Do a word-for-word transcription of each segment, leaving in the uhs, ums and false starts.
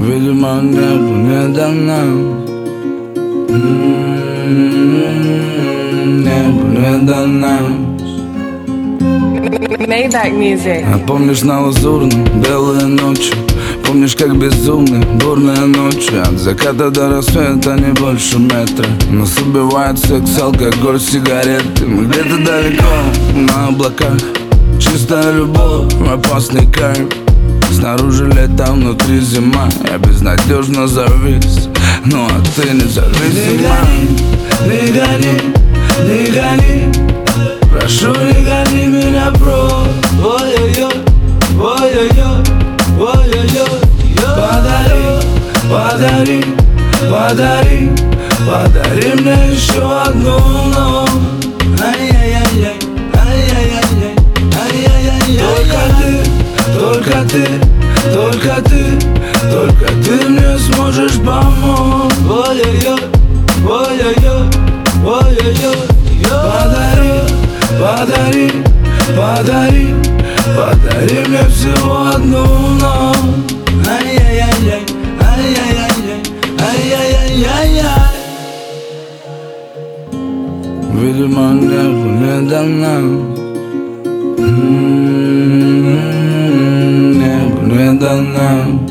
Видимо, небу не до нас. Небу не до нас. Maybach Music. А помнишь на лазурном белые ночи? Помнишь, как безумны бурные ночи? От заката до рассвета не больше метра. Нас убивает секс, алкоголь, сигареты. Мы где-то далеко, на облаках. Чистая любовь, опасный кайф. Снаружи лето, внутри зима. Я безнадежно завис, ну а ты не зависима. Не гони, не гони, прошу, не гони меня прочь. Ой-ой-ой, ой-ой-ой, ой-ой-ой. Подари, подари, подари, подари мне еще одну ночь. Ай-яй-яй-яй, ай-яй-яй-яй, ай-яй-яй-яй. Только ты, только ты, только ты, только ты мне сможешь помочь. Ой-ой-ой, ой-ой-ой, ой-ой-ой. Подари, подари, подари, подари мне всего одну ночь. Ай-яй-яй-яй, ай-яй-яй-яй, ай-яй-яй-яй. Видимо, небу не до нас. Небу не до нас.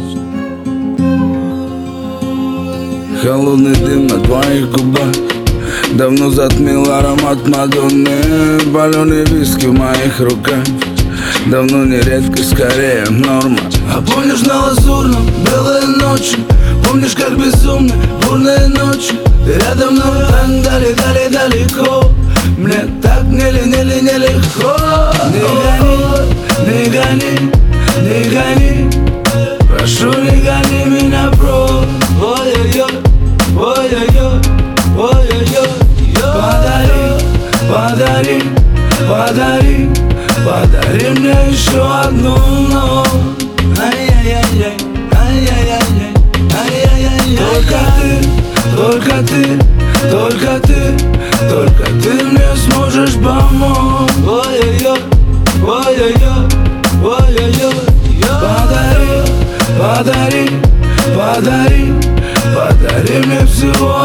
Холодный дым на твоих губах давно затмил аромат Мадонны. Паленый виски в моих руках давно не редкость, скорее норма. А помнишь на лазурном белые ночи? Помнишь, как безумны бурные ночи? Ты рядом, но так дали, дали, далеко. Мне так не ли, не ли, нелегко. Не гони, не гони, не гони, прошу, не гони меня прочь. Ой-ой-ой, ой-ой-ой, ой-ой-ой. Подари, подари, подари, подари мне еще одну ночь. Ай-яй-яй-яй, ай-яй-яй-яй, ай-яй-яй-яй. Только ты, только ты, только ты, только ты мне сможешь помочь. Ой-ой-ой, ой-ой-ой, ой-ой-ой. Подари, подари, подари, подари мне всего